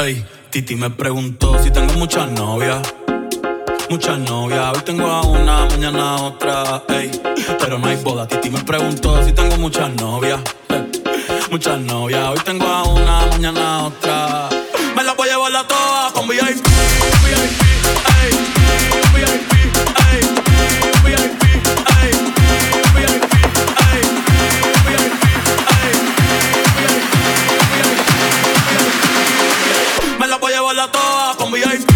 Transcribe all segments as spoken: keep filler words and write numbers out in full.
Ey, Titi me preguntó si tengo muchas novias. Muchas novias, hoy tengo a una, mañana a otra, ey. Pero no hay boda. Titi me preguntó si tengo muchas novias. Ey. Muchas novias, hoy tengo a una, mañana a otra. Me la voy a llevar a todas con V I P, V I P, ey. V I P, ey. V I P, ey. V I P, ey. V I P, ey. V I P, me la voy a llevar a todas con V I P.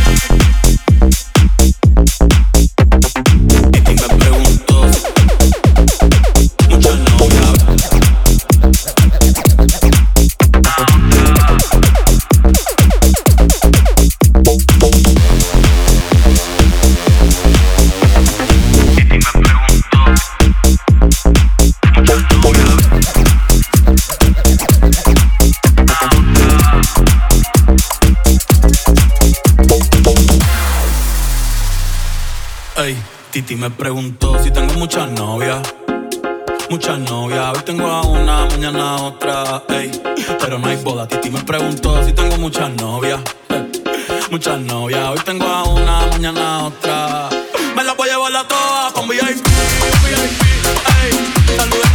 Ey, Titi me preguntó si tengo muchas novias. Muchas novias, hoy tengo a una, mañana a otra, ey. Pero no hay boda. Titi me preguntó si tengo muchas novias. Ey. Muchas novias, hoy tengo a una, mañana a otra. Me la voy a llevar a todas con V I P, V I P, ey. Saluda